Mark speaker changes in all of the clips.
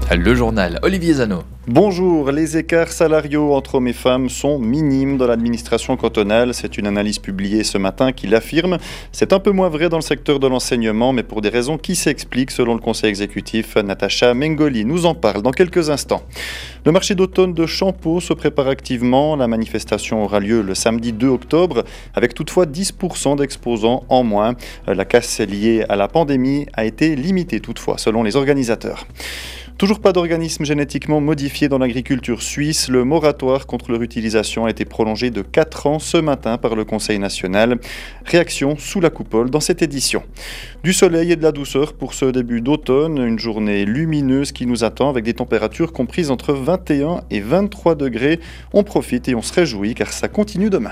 Speaker 1: Le journal, Olivier Zano.
Speaker 2: Bonjour, les écarts salariaux entre hommes et femmes sont minimes dans l'administration cantonale. C'est une analyse publiée ce matin qui l'affirme. C'est un peu moins vrai dans le secteur de l'enseignement, mais pour des raisons qui s'expliquent selon le conseil exécutif. Natacha Mengoli nous en parle dans quelques instants. Le marché d'automne de Champeaux se prépare activement. La manifestation aura lieu le samedi 2 octobre, avec toutefois 10% d'exposants en moins. La casse liée à la pandémie a été limitée toutefois, selon les organisateurs. Toujours pas d'organismes génétiquement modifiés dans l'agriculture suisse. Le moratoire contre leur utilisation a été prolongé de 4 ans ce matin par le Conseil national. Réaction sous la coupole dans cette édition. Du soleil et de la douceur pour ce début d'automne. Une journée lumineuse qui nous attend avec des températures comprises entre 21 et 23 degrés. On profite et on se réjouit car ça continue demain.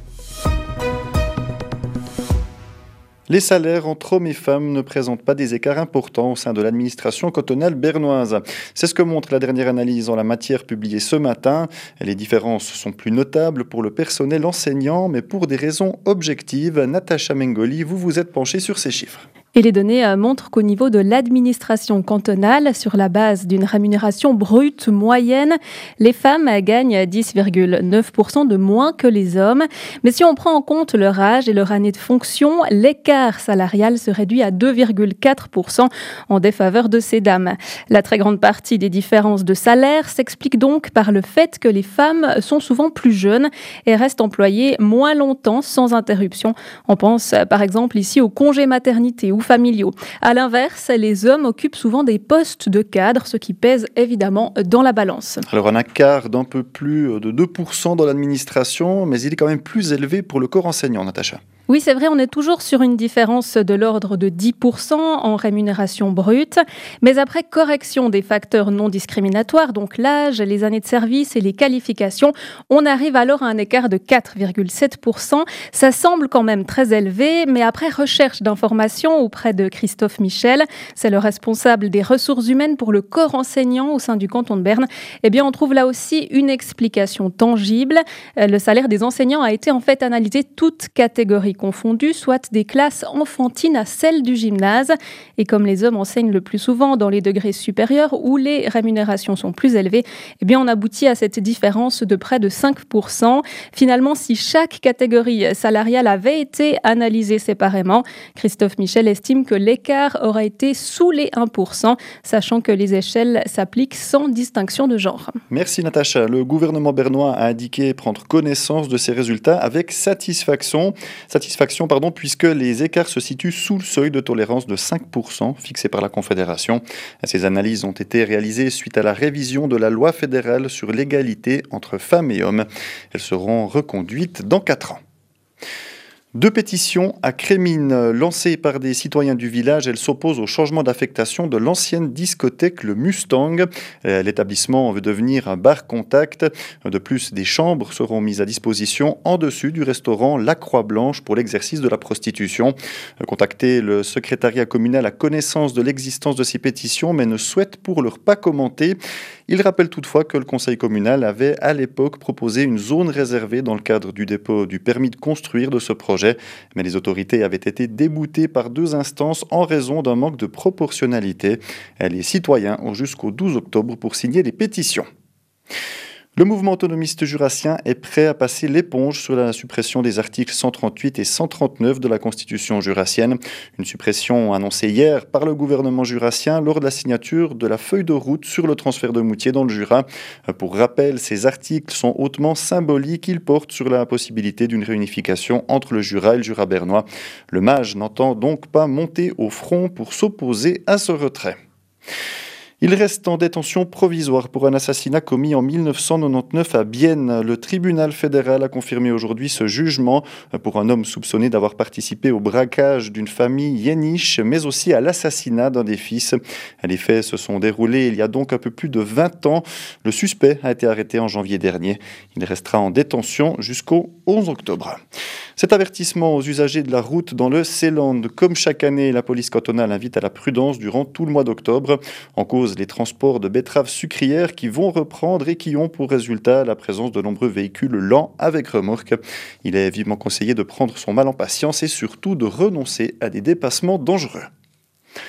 Speaker 2: Les salaires entre hommes et femmes ne présentent pas des écarts importants au sein de l'administration cantonale bernoise. C'est ce que montre la dernière analyse en la matière publiée ce matin. Les différences sont plus notables pour le personnel enseignant, mais pour des raisons objectives. Natacha Mengoli, vous vous êtes penchée sur ces chiffres.
Speaker 3: Et les données montrent qu'au niveau de l'administration cantonale, sur la base d'une rémunération brute moyenne, les femmes gagnent 10,9% de moins que les hommes. Mais si on prend en compte leur âge et leur année de fonction, l'écart salarial se réduit à 2,4% en défaveur de ces dames. La très grande partie des différences de salaire s'explique donc par le fait que les femmes sont souvent plus jeunes et restent employées moins longtemps sans interruption. On pense par exemple ici aux congés maternité ou familiaux. À l'inverse, les hommes occupent souvent des postes de cadre, ce qui pèse évidemment dans la balance.
Speaker 2: Alors un écart d'un peu plus de 2% dans l'administration, mais il est quand même plus élevé pour le corps enseignant, Natacha.
Speaker 3: Oui, c'est vrai, on est toujours sur une différence de l'ordre de 10% en rémunération brute. Mais après correction des facteurs non discriminatoires, donc l'âge, les années de service et les qualifications, on arrive alors à un écart de 4,7%. Ça semble quand même très élevé, mais après recherche d'informations auprès de Christophe Michel, c'est le responsable des ressources humaines pour le corps enseignant au sein du canton de Berne, eh bien on trouve là aussi une explication tangible. Le salaire des enseignants a été en fait analysé toutes catégories confondues, soit des classes enfantines à celles du gymnase. Et comme les hommes enseignent le plus souvent dans les degrés supérieurs où les rémunérations sont plus élevées, eh bien on aboutit à cette différence de près de 5%. Finalement, si chaque catégorie salariale avait été analysée séparément, Christophe Michel estime que l'écart aurait été sous les 1%, sachant que les échelles s'appliquent sans distinction de genre.
Speaker 2: Merci Natacha. Le gouvernement bernois a indiqué prendre connaissance de ces résultats avec satisfaction, puisque les écarts se situent sous le seuil de tolérance de 5% fixé par la Confédération. Ces analyses ont été réalisées suite à la révision de la loi fédérale sur l'égalité entre femmes et hommes. Elles seront reconduites dans 4 ans. 2 pétitions à Crémine lancées par des citoyens du village. Elles s'opposent au changement d'affectation de l'ancienne discothèque Le Mustang. L'établissement veut devenir un bar contact. De plus, des chambres seront mises à disposition en dessus du restaurant La Croix-Blanche pour l'exercice de la prostitution. Contacté, le secrétariat communal a connaissance de l'existence de ces pétitions mais ne souhaite pour l'heure pas commenter. Il rappelle toutefois que le conseil communal avait à l'époque proposé une zone réservée dans le cadre du dépôt du permis de construire de ce projet. Mais les autorités avaient été déboutées par 2 instances en raison d'un manque de proportionnalité. Les citoyens ont jusqu'au 12 octobre pour signer les pétitions. Le mouvement autonomiste jurassien est prêt à passer l'éponge sur la suppression des articles 138 et 139 de la Constitution jurassienne. Une suppression annoncée hier par le gouvernement jurassien lors de la signature de la feuille de route sur le transfert de Moutier dans le Jura. Pour rappel, ces articles sont hautement symboliques. Ils portent sur la possibilité d'une réunification entre le Jura et le Jura bernois. Le MAJ n'entend donc pas monter au front pour s'opposer à ce retrait. Il reste en détention provisoire pour un assassinat commis en 1999 à Bienne. Le tribunal fédéral a confirmé aujourd'hui ce jugement pour un homme soupçonné d'avoir participé au braquage d'une famille yéniche, mais aussi à l'assassinat d'un des fils. Les faits se sont déroulés il y a donc un peu plus de 20 ans. Le suspect a été arrêté en janvier dernier. Il restera en détention jusqu'au 11 octobre. Cet avertissement aux usagers de la route dans le Seeland. Comme chaque année, la police cantonale invite à la prudence durant tout le mois d'octobre. En cause, les transports de betteraves sucrières qui vont reprendre et qui ont pour résultat la présence de nombreux véhicules lents avec remorque. Il est vivement conseillé de prendre son mal en patience et surtout de renoncer à des dépassements dangereux.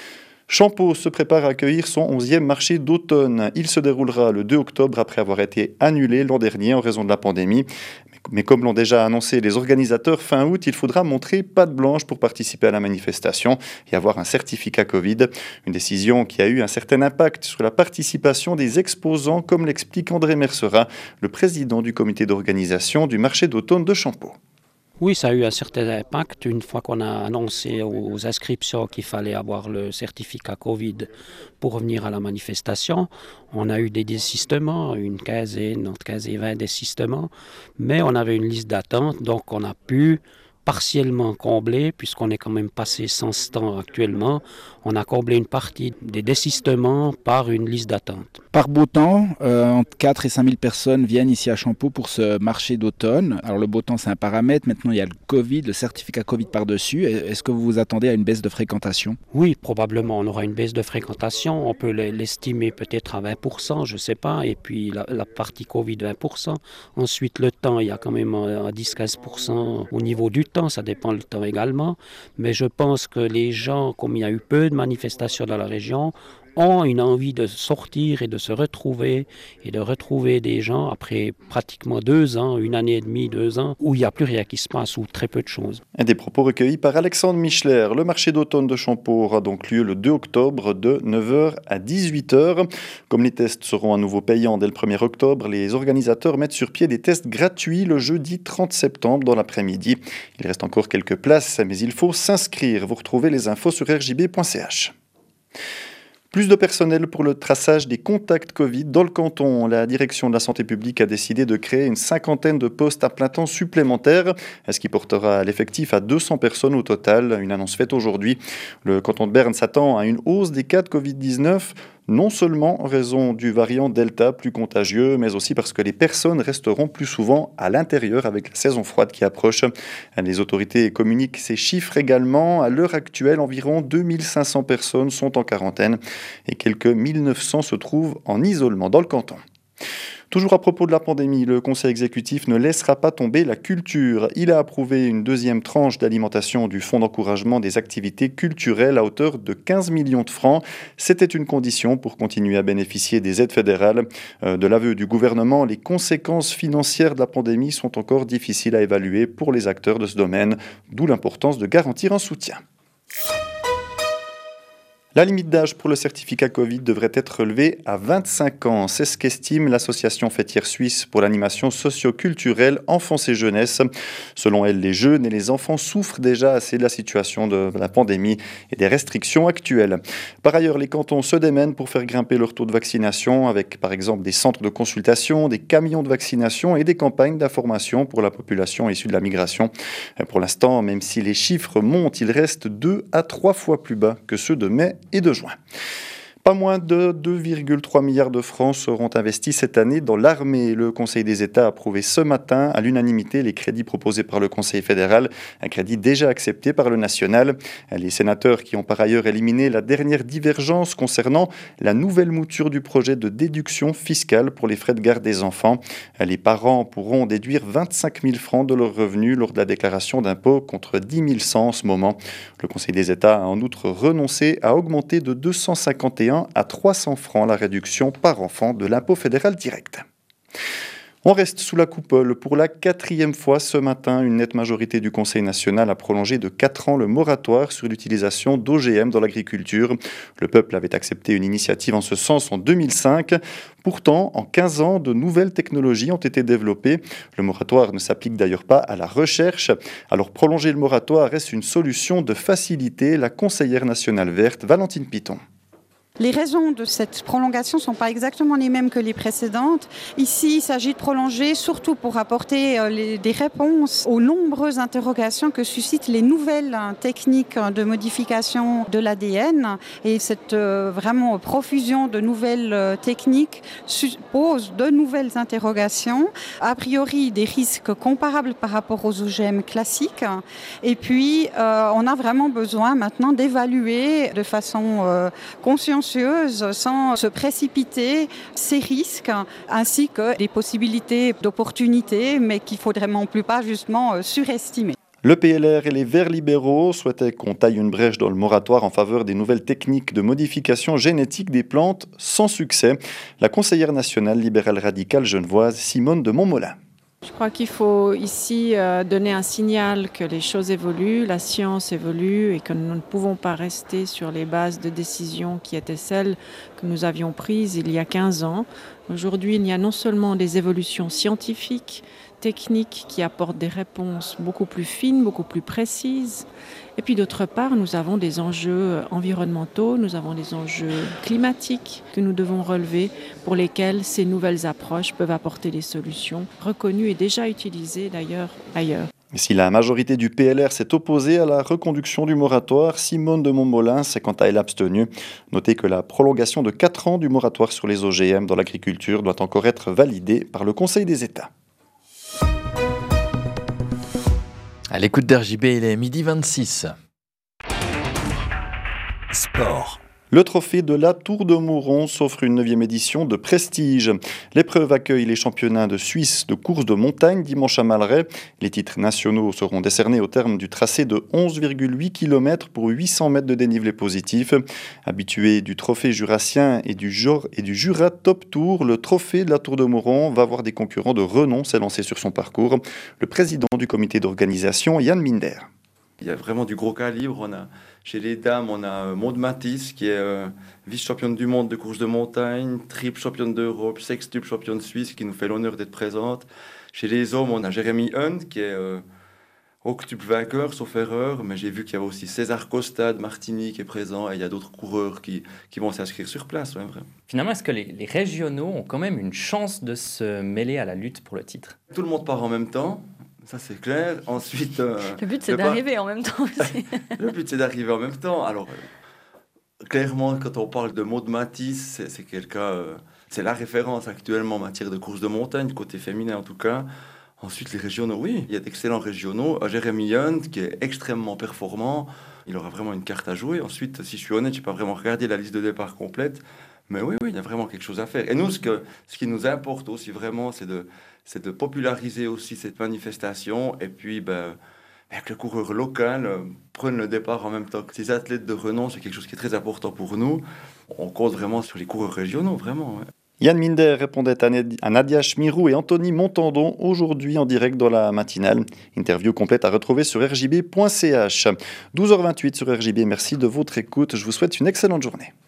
Speaker 2: Champeau se prépare à accueillir son 11e marché d'automne. Il se déroulera le 2 octobre après avoir été annulé l'an dernier en raison de la pandémie. Mais comme l'ont déjà annoncé les organisateurs, fin août, il faudra montrer patte blanche pour participer à la manifestation et avoir un certificat Covid. Une décision qui a eu un certain impact sur la participation des exposants, comme l'explique André Mercera, le président du comité d'organisation du marché d'automne de Champeau.
Speaker 1: Oui, ça a eu un certain impact. Une fois qu'on a annoncé aux inscriptions qu'il fallait avoir le certificat Covid pour venir à la manifestation, on a eu des désistements, une quinzaine, entre 15 et 20 désistements, mais on avait une liste d'attente, donc on a pu partiellement combler, puisqu'on est quand même passé sans stand actuellement. On a comblé une partie des désistements par une liste d'attente.
Speaker 4: Par beau temps, entre 4 et 5 000 personnes viennent ici à Champeau pour ce marché d'automne. Alors le beau temps, c'est un paramètre. Maintenant, il y a le Covid, le certificat Covid par-dessus. Est-ce que vous vous attendez à une baisse de fréquentation?
Speaker 1: Oui, probablement, on aura une baisse de fréquentation. On peut l'estimer peut-être à 20%, je ne sais pas. Et puis la partie Covid, 20%. Ensuite, le temps, il y a quand même à 10-15% au niveau du temps. Ça dépend le temps également. Mais je pense que les gens, comme il y a eu peu de manifestations dans la région, ont une envie de sortir et de se retrouver et de retrouver des gens après pratiquement 2 ans, 1 année et demie, 2 ans, où il n'y a plus rien qui se passe ou très peu de choses.
Speaker 2: Et des propos recueillis par Alexandre Michler. Le marché d'automne de Champeau aura donc lieu le 2 octobre de 9h à 18h. Comme les tests seront à nouveau payants dès le 1er octobre, les organisateurs mettent sur pied des tests gratuits le jeudi 30 septembre dans l'après-midi. Il reste encore quelques places, mais il faut s'inscrire. Vous retrouvez les infos sur rjb.ch. Plus de personnel pour le traçage des contacts Covid dans le canton. La direction de la santé publique a décidé de créer une 50aine de postes à plein temps supplémentaires, ce qui portera l'effectif à 200 personnes au total. Une annonce faite aujourd'hui. Le canton de Berne s'attend à une hausse des cas de Covid-19, non seulement en raison du variant Delta plus contagieux, mais aussi parce que les personnes resteront plus souvent à l'intérieur avec la saison froide qui approche. Les autorités communiquent ces chiffres également. À l'heure actuelle, environ 2500 personnes sont en quarantaine et quelques 1900 se trouvent en isolement dans le canton. Toujours à propos de la pandémie, le Conseil exécutif ne laissera pas tomber la culture. Il a approuvé une deuxième tranche d'alimentation du Fonds d'encouragement des activités culturelles à hauteur de 15 millions de francs. C'était une condition pour continuer à bénéficier des aides fédérales. De l'aveu du gouvernement, les conséquences financières de la pandémie sont encore difficiles à évaluer pour les acteurs de ce domaine, d'où l'importance de garantir un soutien. La limite d'âge pour le certificat Covid devrait être relevée à 25 ans. C'est ce qu'estime l'association fêtière suisse pour l'animation socio-culturelle Enfance et Jeunesse. Selon elle, les jeunes et les enfants souffrent déjà assez de la situation de la pandémie et des restrictions actuelles. Par ailleurs, les cantons se démènent pour faire grimper leur taux de vaccination avec par exemple des centres de consultation, des camions de vaccination et des campagnes d'information pour la population issue de la migration. Pour l'instant, même si les chiffres montent, ils restent 2 à 3 fois plus bas que ceux de mai et de juin. Pas moins de 2,3 milliards de francs seront investis cette année dans l'armée. Le Conseil des États a approuvé ce matin à l'unanimité les crédits proposés par le Conseil fédéral, un crédit déjà accepté par le national. Les sénateurs qui ont par ailleurs éliminé la dernière divergence concernant la nouvelle mouture du projet de déduction fiscale pour les frais de garde des enfants. Les parents pourront déduire 25 000 francs de leurs revenus lors de la déclaration d'impôt contre 10 100 en ce moment. Le Conseil des États a en outre renoncé à augmenter de 251 à 300 francs la réduction par enfant de l'impôt fédéral direct. On reste sous la coupole. Pour la 4e fois ce matin, une nette majorité du Conseil national a prolongé de 4 ans le moratoire sur l'utilisation d'OGM dans l'agriculture. Le peuple avait accepté une initiative en ce sens en 2005. Pourtant, en 15 ans, de nouvelles technologies ont été développées. Le moratoire ne s'applique d'ailleurs pas à la recherche. Alors prolonger le moratoire reste une solution de facilité. La conseillère nationale verte, Valentine Piton.
Speaker 5: Les raisons de cette prolongation ne sont pas exactement les mêmes que les précédentes. Ici, il s'agit de prolonger surtout pour apporter des réponses aux nombreuses interrogations que suscitent les nouvelles techniques de modification de l'ADN. Et cette vraiment profusion de nouvelles techniques pose de nouvelles interrogations. A priori, des risques comparables par rapport aux OGM classiques. Et puis, on a vraiment besoin maintenant d'évaluer de façon consciencieuse, sans se précipiter, ces risques ainsi que des possibilités d'opportunités, mais qu'il ne faudrait non plus pas justement surestimer.
Speaker 2: Le PLR et les Verts libéraux souhaitaient qu'on taille une brèche dans le moratoire en faveur des nouvelles techniques de modification génétique des plantes, sans succès. La conseillère nationale libérale radicale genevoise Simone de Montmolin.
Speaker 6: Je crois qu'il faut ici donner un signal que les choses évoluent, la science évolue et que nous ne pouvons pas rester sur les bases de décisions qui étaient celles que nous avions prises il y a 15 ans. Aujourd'hui, il y a non seulement des évolutions scientifiques, techniques qui apportent des réponses beaucoup plus fines, beaucoup plus précises. Et puis d'autre part, nous avons des enjeux environnementaux, nous avons des enjeux climatiques que nous devons relever pour lesquels ces nouvelles approches peuvent apporter des solutions reconnues et déjà utilisées d'ailleurs ailleurs.
Speaker 2: Si la majorité du PLR s'est opposée à la reconduction du moratoire, Simone de Montmolin s'est quant à elle abstenue. Notez que la prolongation de 4 ans du moratoire sur les OGM dans l'agriculture doit encore être validée par le Conseil des États.
Speaker 7: À l'écoute d'RJB, il est 12h26. Sport.
Speaker 2: Le trophée de la Tour de Mouron s'offre une 9e édition de prestige. L'épreuve accueille les championnats de Suisse de course de montagne dimanche à Malray. Les titres nationaux seront décernés au terme du tracé de 11,8 km pour 800 mètres de dénivelé positif. Habitué du trophée jurassien et du Jura Top Tour, le trophée de la Tour de Mouron va voir des concurrents de renom s'élancer sur son parcours. Le président du comité d'organisation, Yann Minder.
Speaker 8: Il y a vraiment du gros calibre. Chez les dames, on a Maud Matisse, qui est vice-championne du monde de course de montagne, triple championne d'Europe, sextuple championne suisse, qui nous fait l'honneur d'être présente. Chez les hommes, on a Jérémy Hunt, qui est octuple vainqueur, sauf erreur. Mais j'ai vu qu'il y avait aussi César Costa de Martigny qui est présent, et il y a d'autres coureurs qui vont s'inscrire sur place. Ouais, vraiment.
Speaker 9: Finalement, est-ce que les régionaux ont quand même une chance de se mêler à la lutte pour le titre ?
Speaker 8: Tout le monde part en même temps. Ça, c'est clair. Ensuite,
Speaker 3: le but, c'est d'arriver en même temps aussi.
Speaker 8: Le but, c'est d'arriver en même temps. Alors, clairement, quand on parle de Maud Matisse, c'est quelqu'un... c'est la référence actuellement en matière de course de montagne, côté féminin en tout cas. Ensuite, les régionaux, oui. Il y a d'excellents régionaux. Jérémy Hunt, qui est extrêmement performant. Il aura vraiment une carte à jouer. Ensuite, si je suis honnête, je n'ai pas vraiment regardé la liste de départ complète. Mais oui, il y a vraiment quelque chose à faire. Et nous, ce qui nous importe aussi vraiment, c'est de populariser aussi cette manifestation. Et puis, que le coureur local prenne le départ en même temps que ces athlètes de renom, c'est quelque chose qui est très important pour nous. On compte vraiment sur les coureurs régionaux, vraiment. Ouais.
Speaker 2: Yann Minder répondait à Nadia Schmirou et Anthony Montandon aujourd'hui en direct dans la matinale. Interview complète à retrouver sur rjb.ch. 12h28 sur RJB. Merci de votre écoute. Je vous souhaite une excellente journée.